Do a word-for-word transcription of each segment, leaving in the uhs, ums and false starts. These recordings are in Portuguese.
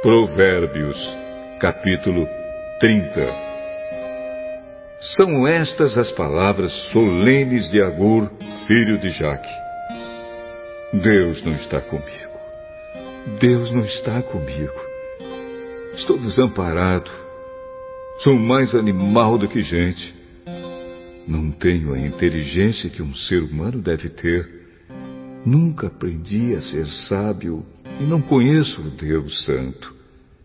Provérbios, capítulo trinta. São estas as palavras solenes de Agur, filho de Jaque. Deus não está comigo. Deus não está comigo. Estou desamparado. Sou mais animal do que gente. Não tenho a inteligência que um ser humano deve ter. Nunca aprendi a ser sábio e não conheço o Deus Santo.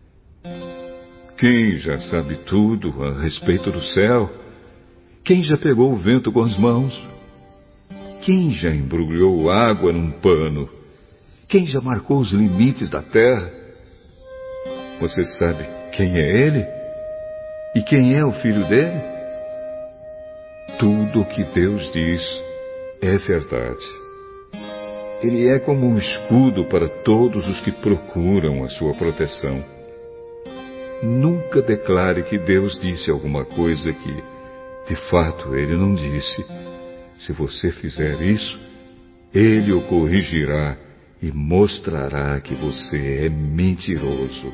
Quem já sabe tudo a respeito do céu? Quem já pegou o vento com as mãos? Quem já embrulhou água num pano? Quem já marcou os limites da terra? Você sabe quem é ele? E quem é o filho dele? Tudo o que Deus diz é verdade. Ele é como um escudo para todos os que procuram a sua proteção. Nunca declare que Deus disse alguma coisa que, de fato, Ele não disse. Se você fizer isso, Ele o corrigirá e mostrará que você é mentiroso.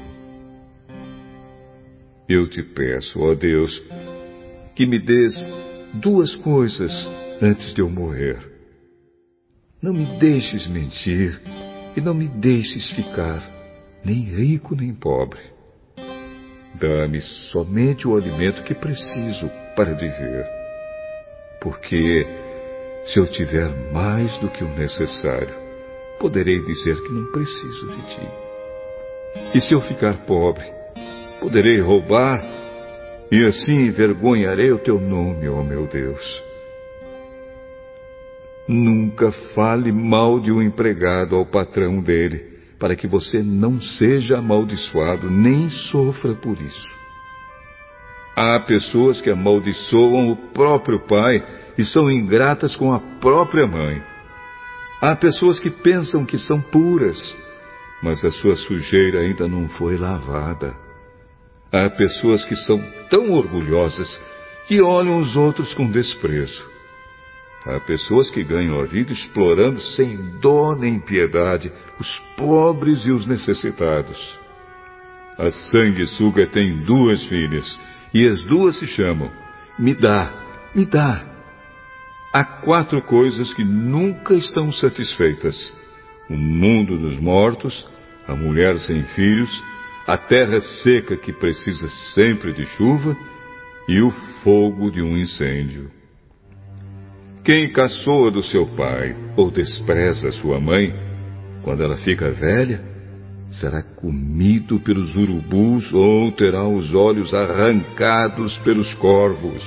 Eu te peço, ó Deus, que me dês duas coisas antes de eu morrer. Não me deixes mentir e não me deixes ficar nem rico nem pobre. Dá-me somente o alimento que preciso para viver. Porque se eu tiver mais do que o necessário, poderei dizer que não preciso de ti. E se eu ficar pobre, poderei roubar e assim envergonharei o teu nome, ó meu Deus. Nunca fale mal de um empregado ao patrão dele, para que você não seja amaldiçoado, nem sofra por isso. Há pessoas que amaldiçoam o próprio pai e são ingratas com a própria mãe. Há pessoas que pensam que são puras, mas a sua sujeira ainda não foi lavada. Há pessoas que são tão orgulhosas que olham os outros com desprezo. Há pessoas que ganham a vida explorando sem dó nem piedade os pobres e os necessitados. A sanguessuga tem duas filhas e as duas se chamam: me dá, me dá. Há quatro coisas que nunca estão satisfeitas: o mundo dos mortos, a mulher sem filhos, a terra seca que precisa sempre de chuva e o fogo de um incêndio. Quem caçoa do seu pai ou despreza sua mãe, quando ela fica velha, será comido pelos urubus ou terá os olhos arrancados pelos corvos.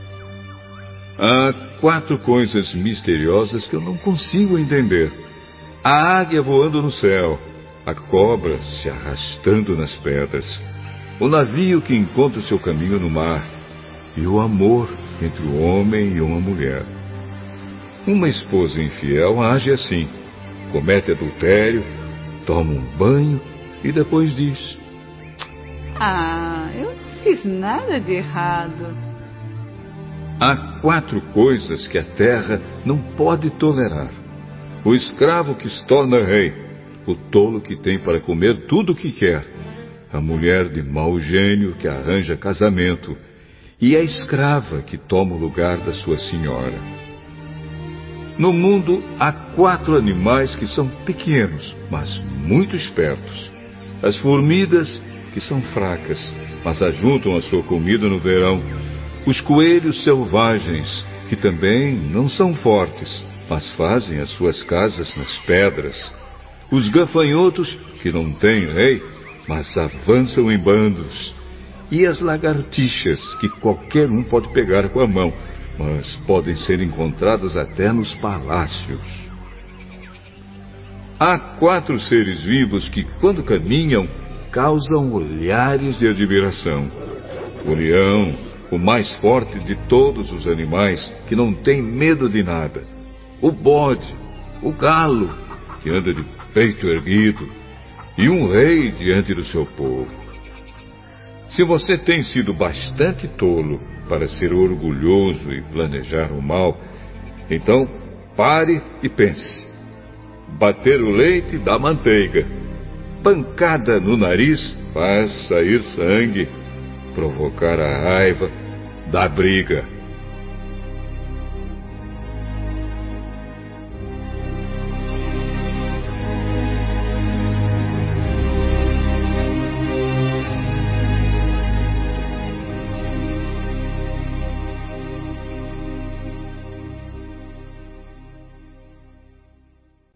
Há quatro coisas misteriosas que eu não consigo entender: a águia voando no céu, a cobra se arrastando nas pedras, o navio que encontra o seu caminho no mar e o amor entre o homem e uma mulher. Uma esposa infiel age assim: comete adultério, toma um banho e depois diz: ah, eu não fiz nada de errado. Há quatro coisas que a terra não pode tolerar: o escravo que se torna rei, o tolo que tem para comer tudo o que quer, a mulher de mau gênio que arranja casamento e a escrava que toma o lugar da sua senhora. No mundo há quatro animais que são pequenos, mas muito espertos: as formigas, que são fracas, mas ajuntam a sua comida no verão; os coelhos selvagens, que também não são fortes, mas fazem as suas casas nas pedras; os gafanhotos, que não têm rei, mas avançam em bandos; e as lagartixas, que qualquer um pode pegar com a mão, mas podem ser encontradas até nos palácios. Há quatro seres vivos que, quando caminham, causam olhares de admiração: o leão, o mais forte de todos os animais, que não tem medo de nada; o bode, o galo, que anda de peito erguido, e um rei diante do seu povo. Se você tem sido bastante tolo para ser orgulhoso e planejar o mal, então pare e pense. Bater o leite dá manteiga, pancada no nariz faz sair sangue, provocar a raiva, dar briga.